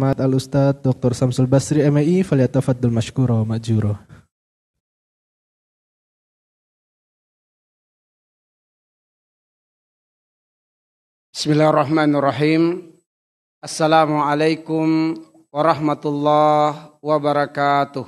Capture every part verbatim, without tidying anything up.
As-Samad Al-Ustadz Doktor Samsul Basri M I falyatafaddal mashkura wa ma'jura. Bismillahirrahmanirrahim. Assalamualaikum warahmatullahi wabarakatuh.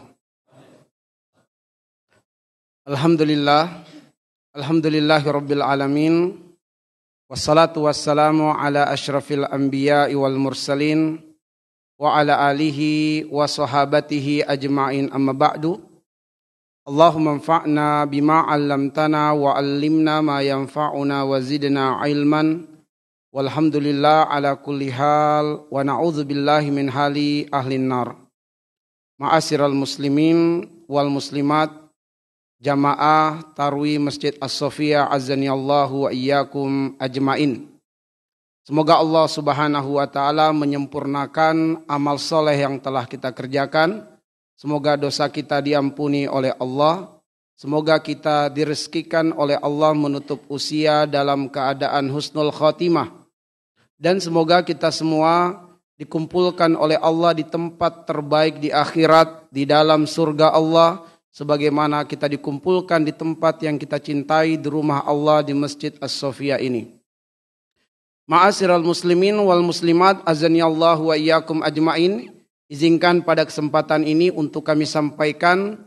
Alhamdulillah. Alhamdulillahi rabbil alamin. Wassalatu wassalamu ala asyrafil anbiya'i wal mursalin wa ala alihi wa sahabatihi ajma'in amma ba'du. Allahumma anfa'na bima 'allamtana wa 'allimna ma yanfa'una wa zidna ilman. Walhamdulillah ala kulli hal wa na'udzu billahi min hali ahlin nar. Ma'asyiral muslimin wal muslimat, jamaah Tarwi Masjid As-Sofia azanillahu wa iyyakum ajmain. Semoga Allah Subhanahu wa taala menyempurnakan amal soleh yang telah kita kerjakan. Semoga dosa kita diampuni oleh Allah. Semoga kita direzekikan oleh Allah menutup usia dalam keadaan husnul khotimah. Dan semoga kita semua dikumpulkan oleh Allah di tempat terbaik di akhirat, di dalam surga Allah, sebagaimana kita dikumpulkan di tempat yang kita cintai, di rumah Allah di Masjid As-Sofia ini. Ma'asyiral muslimin wal muslimat azanillahu wa iyyakum ajmain. Izinkan pada kesempatan ini untuk kami sampaikan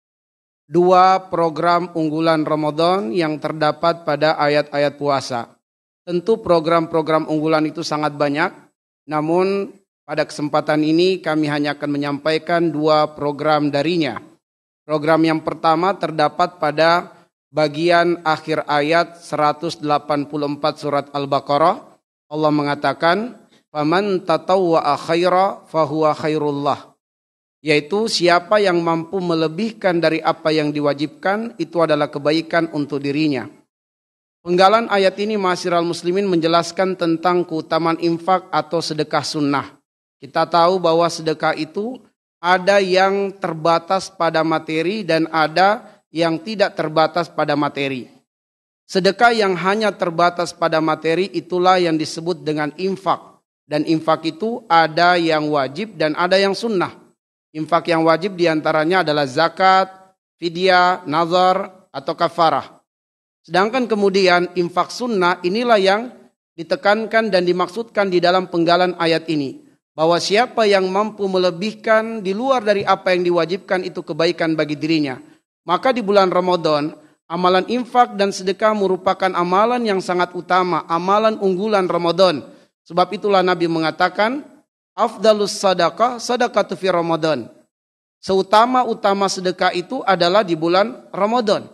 dua program unggulan Ramadan yang terdapat pada ayat-ayat puasa. Tentu program-program unggulan itu sangat banyak, namun pada kesempatan ini kami hanya akan menyampaikan dua program darinya. Program yang pertama terdapat pada bagian akhir ayat seratus delapan puluh empat surat Al-Baqarah. Allah mengatakan, "Faman tatawwa'a khaira fahuwa khairullah." Yaitu siapa yang mampu melebihkan dari apa yang diwajibkan, itu adalah kebaikan untuk dirinya. Penggalan ayat ini ma'asyiral muslimin menjelaskan tentang keutamaan infak atau sedekah sunnah. Kita tahu bahwa sedekah itu ada yang terbatas pada materi dan ada yang tidak terbatas pada materi. Sedekah yang hanya terbatas pada materi itulah yang disebut dengan infak. Dan infak itu ada yang wajib dan ada yang sunnah. Infak yang wajib diantaranya adalah zakat, fidyah, nazar, atau kafarah. Sedangkan kemudian infak sunnah inilah yang ditekankan dan dimaksudkan di dalam penggalan ayat ini. Bahwa siapa yang mampu melebihkan di luar dari apa yang diwajibkan itu kebaikan bagi dirinya. Maka di bulan Ramadan, amalan infak dan sedekah merupakan amalan yang sangat utama, amalan unggulan Ramadan. Sebab itulah Nabi mengatakan, afdalus sadaqah sadaqatu fi Ramadan. Seutama-utama sedekah itu adalah di bulan Ramadan.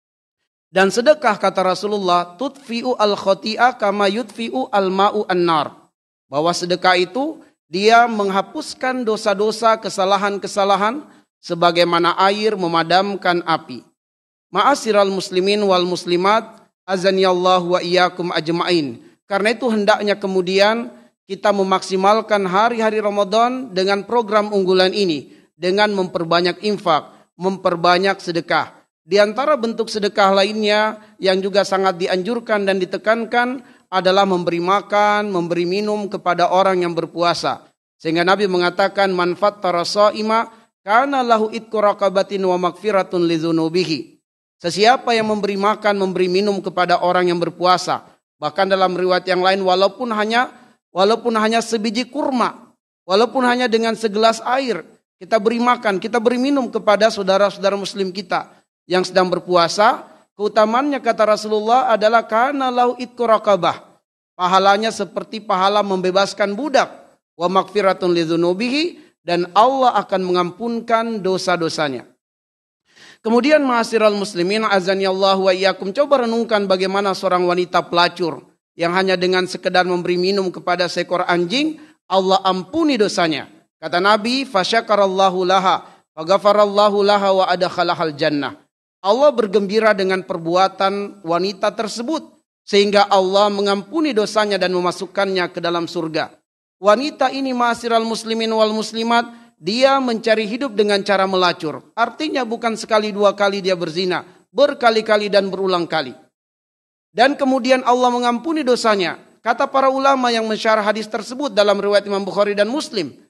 Dan sedekah kata Rasulullah, tutfi'u al-khoti'ah kama yutfi'u al-ma'u an-nar. Bahwa sedekah itu dia menghapuskan dosa-dosa, kesalahan-kesalahan sebagaimana air memadamkan api. Ma'asyiral muslimin wal muslimat azanillahu wa iyyakum ajmain. Karena itu hendaknya kemudian kita memaksimalkan hari-hari Ramadan dengan program unggulan ini. Dengan memperbanyak infak, memperbanyak sedekah. Di antara bentuk sedekah lainnya yang juga sangat dianjurkan dan ditekankan adalah memberi makan, memberi minum kepada orang yang berpuasa. Sehingga Nabi mengatakan, man fattara sha'ima kana lahu itqu raqabatin wa maghfiratun lidzunubihi. Sesiapa yang memberi makan, memberi minum kepada orang yang berpuasa, bahkan dalam riwayat yang lain walaupun hanya walaupun hanya sebiji kurma, walaupun hanya dengan segelas air, kita beri makan, kita beri minum kepada saudara-saudara muslim kita yang sedang berpuasa, keutamaannya kata Rasulullah adalah kana lahu itqu raqabah. Pahalanya seperti pahala membebaskan budak. Wa maghfiratun lidzunubihi, dan Allah akan mengampunkan dosa-dosanya. Kemudian ma'asyiral muslimin azanillahu wa iyyakum, coba renungkan bagaimana seorang wanita pelacur yang hanya dengan sekedar memberi minum kepada seekor anjing, Allah ampuni dosanya. Kata Nabi, fasyakarallahu laha, faghfarallahu laha wa adkhalahal jannah. Allah bergembira dengan perbuatan wanita tersebut sehingga Allah mengampuni dosanya dan memasukkannya ke dalam surga. Wanita ini ma'asyiral muslimin wal muslimat, dia mencari hidup dengan cara melacur. Artinya bukan sekali dua kali dia berzina, berkali-kali dan berulang kali. Dan kemudian Allah mengampuni dosanya. Kata para ulama yang mensyarah hadis tersebut dalam riwayat Imam Bukhari dan Muslim,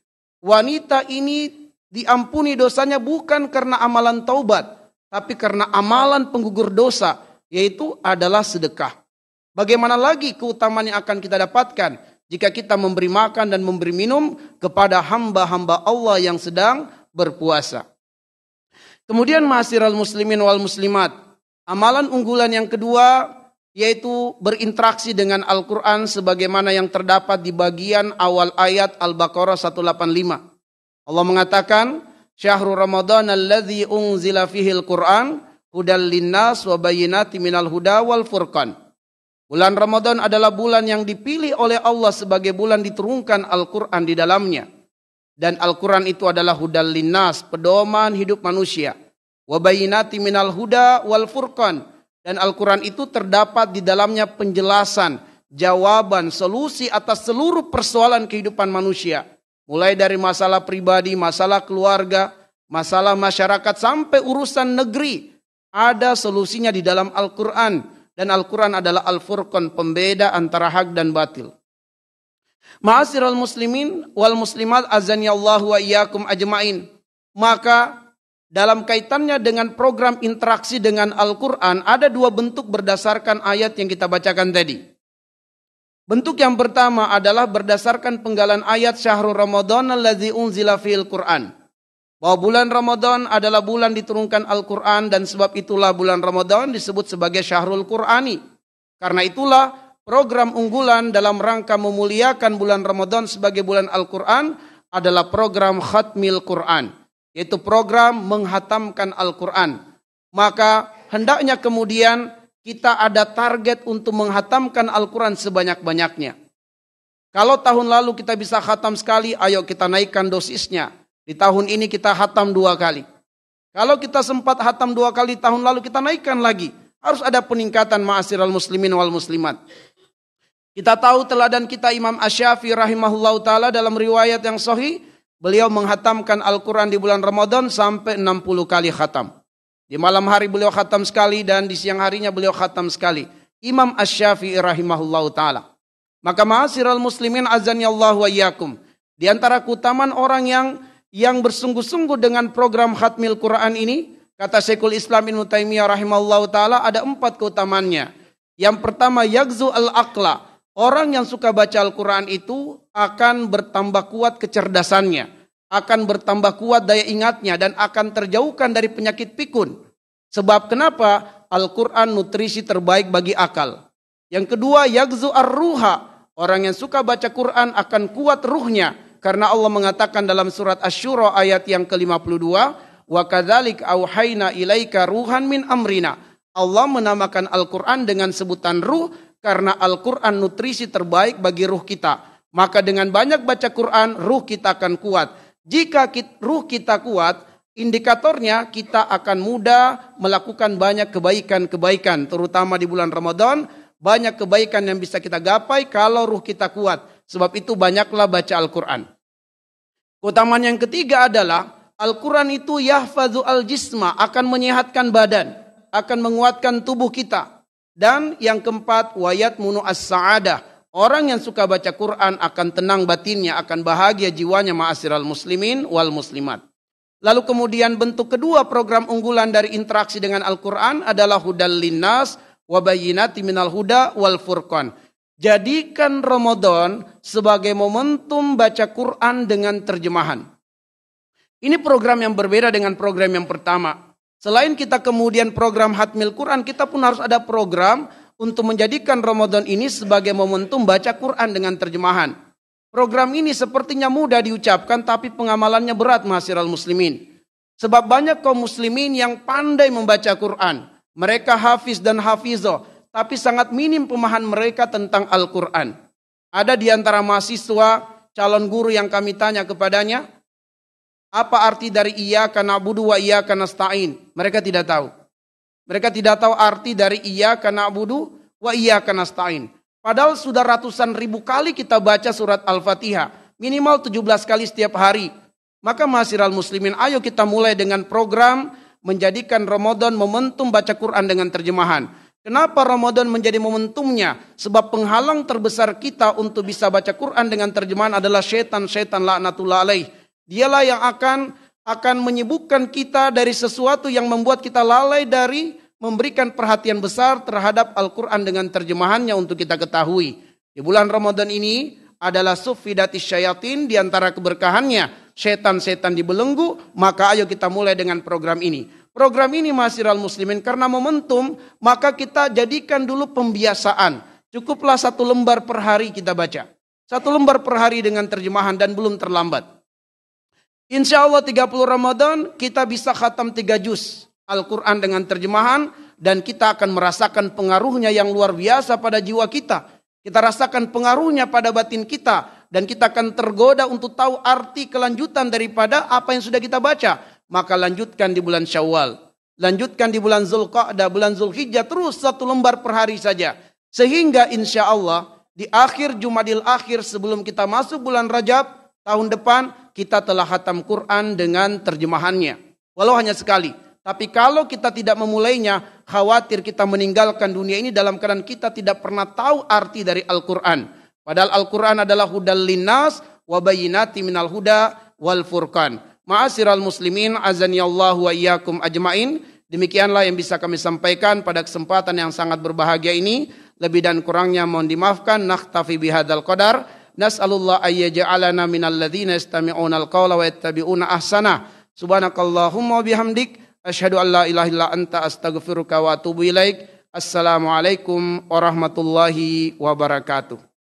wanita ini diampuni dosanya bukan karena amalan taubat, tapi karena amalan penggugur dosa, yaitu adalah sedekah. Bagaimana lagi keutamaan yang akan kita dapatkan jika kita memberi makan dan memberi minum kepada hamba-hamba Allah yang sedang berpuasa. Kemudian ma'asyiral muslimin wal muslimat, amalan unggulan yang kedua yaitu berinteraksi dengan Al-Quran sebagaimana yang terdapat di bagian awal ayat Al-Baqarah seratus delapan puluh lima. Allah mengatakan, Syahrul Ramadan alladzi unzila fihil Qur'an hudal linnas wa bayyinatin minal huda wal furqan. Bulan Ramadan adalah bulan yang dipilih oleh Allah sebagai bulan diturunkan Al-Quran di dalamnya. Dan Al-Quran itu adalah hudal linnas, pedoman hidup manusia. Wa bayyinatin minal huda wal furqan. Dan Al-Quran itu terdapat di dalamnya penjelasan, jawaban, solusi atas seluruh persoalan kehidupan manusia. Mulai dari masalah pribadi, masalah keluarga, masalah masyarakat, sampai urusan negeri. Ada solusinya di dalam Al-Quran. Dan Al-Quran adalah Al-Furqan, pembeda antara hak dan batil. Ma'asyiral muslimin wal muslimat azani Allahu wa iyyakum ajmain. Maka dalam kaitannya dengan program interaksi dengan Al-Quran, ada dua bentuk berdasarkan ayat yang kita bacakan tadi. Bentuk yang pertama adalah berdasarkan penggalan ayat Syahrul Ramadan alladzi unzila fihil Qur'an. Bahwa bulan Ramadan adalah bulan diturunkan Al-Quran dan sebab itulah bulan Ramadan disebut sebagai Syahrul Qur'ani. Karena itulah program unggulan dalam rangka memuliakan bulan Ramadan sebagai bulan Al-Quran adalah program Khatmil Quran. Yaitu program menghatamkan Al-Quran. Maka hendaknya kemudian kita ada target untuk menghatamkan Al-Quran sebanyak-banyaknya. Kalau tahun lalu kita bisa khatam sekali, ayo kita naikkan dosisnya. Di tahun ini kita khatam dua kali. Kalau kita sempat khatam dua kali tahun lalu, kita naikkan lagi. Harus ada peningkatan ma'asyiral muslimin wal muslimat. Kita tahu teladan kita Imam Asy-Syafi'i rahimahullahu ta'ala dalam riwayat yang sahih. Beliau menghatamkan Al-Quran di bulan Ramadan sampai enam puluh kali khatam. Di malam hari beliau khatam sekali dan di siang harinya beliau khatam sekali. Imam Asy-Syafi'i rahimahullahu ta'ala. Maka ma'asyiral muslimin azani Allahu wa iyyakum. Di antara keutamaan orang yang yang bersungguh-sungguh dengan program Khatmil Quran ini, kata Syekhul Islam Ibnu Taimiyah rahimahullahu ta'ala, ada empat keutamaannya. Yang pertama, yagzu al-aqla. Orang yang suka baca Al-Quran itu akan bertambah kuat kecerdasannya, akan bertambah kuat daya ingatnya, dan akan terjauhkan dari penyakit pikun. Sebab kenapa? Al-Quran nutrisi terbaik bagi akal. Yang kedua, yagzu ar-ruha. Orang yang suka baca Quran akan kuat ruhnya. Karena Allah mengatakan dalam surat Asy-Syura ayat yang ke lima puluh dua, wa kadzalik auhayna ilaika ruhan min amrina. Allah menamakan Al-Quran dengan sebutan ruh karena Al-Quran nutrisi terbaik bagi ruh kita. Maka dengan banyak baca Quran, ruh kita akan kuat. Jika kita, ruh kita kuat, indikatornya kita akan mudah melakukan banyak kebaikan-kebaikan. Terutama di bulan Ramadan, banyak kebaikan yang bisa kita gapai kalau ruh kita kuat. Sebab itu banyaklah baca Al-Quran. Keutamaan yang ketiga adalah Al-Quran itu yahfazu al-jisma, akan menyehatkan badan, akan menguatkan tubuh kita. Dan yang keempat, wayat munu as-sa'adah. Orang yang suka baca Quran akan tenang batinnya, akan bahagia jiwanya ma'asyiral muslimin wal muslimat. Lalu kemudian bentuk kedua program unggulan dari interaksi dengan Al-Quran adalah hudal linnas wa bayyinatin minal huda wal furqan. Jadikan Ramadan sebagai momentum baca Quran dengan terjemahan. Ini program yang berbeda dengan program yang pertama. Selain kita kemudian program Khatmil Quran, kita pun harus ada program untuk menjadikan Ramadan ini sebagai momentum baca Quran dengan terjemahan. Program ini sepertinya mudah diucapkan, tapi pengamalannya berat ma'asyiral muslimin. Sebab banyak kaum muslimin yang pandai membaca Quran. Mereka hafiz dan hafizah, tapi sangat minim pemahaman mereka tentang Al-Quran. Ada di antara mahasiswa, calon guru yang kami tanya kepadanya, apa arti dari iyyaka na'budu wa iyyaka nasta'in? Mereka tidak tahu. Mereka tidak tahu arti dari iyyaka na'budu wa iyyaka nasta'in. Padahal sudah ratusan ribu kali kita baca surat Al-Fatihah. Minimal tujuh belas kali setiap hari. Maka ma'asyiral muslimin, ayo kita mulai dengan program menjadikan Ramadan momentum baca Quran dengan terjemahan. Kenapa Ramadan menjadi momentumnya? Sebab penghalang terbesar kita untuk bisa baca Quran dengan terjemahan adalah syaitan-syaitan laknatullah alaih. Dialah yang akan akan menyibukkan kita dari sesuatu yang membuat kita lalai dari memberikan perhatian besar terhadap Al-Quran dengan terjemahannya untuk kita ketahui. Di bulan Ramadan ini adalah suffidatis syayatin, di antara keberkahannya setan-setan dibelenggu, maka ayo kita mulai dengan program ini. Program ini ma'asyiral muslimin karena momentum, maka kita jadikan dulu pembiasaan. Cukuplah satu lembar per hari kita baca. Satu lembar per hari dengan terjemahan dan belum terlambat. Insya Allah tiga puluh Ramadan kita bisa khatam tiga juz Al-Quran dengan terjemahan dan kita akan merasakan pengaruhnya yang luar biasa pada jiwa kita. Kita rasakan pengaruhnya pada batin kita dan kita akan tergoda untuk tahu arti kelanjutan daripada apa yang sudah kita baca. Maka lanjutkan di bulan Syawal, lanjutkan di bulan Zulqa'dah, bulan Zulhijjah, terus satu lembar per hari saja. Sehingga insya Allah di akhir Jumadil Akhir sebelum kita masuk bulan Rajab tahun depan kita telah khatam Quran dengan terjemahannya. Walau hanya sekali. Tapi kalau kita tidak memulainya, khawatir kita meninggalkan dunia ini dalam keadaan kita tidak pernah tahu arti dari Al-Quran. Padahal Al-Quran adalah hudal linnas wa bayyinati minal huda wal furqan. Ma'asyiral muslimin, azanillahu wa iyyakum ajmain. Demikianlah yang bisa kami sampaikan pada kesempatan yang sangat berbahagia ini. Lebih dan kurangnya mohon dimaafkan. Nakhtafi bihadzal qadar. Nas'alullah ayyaj'alana minal ladzina yastami'una al-qawla wa yattabi'una ahsana. Subhanakallahumma wa bihamdik. Asyhadu an la ilaha illa anta astaghfiruka wa atubu ilaik. Assalamualaikum warahmatullahi wabarakatuh.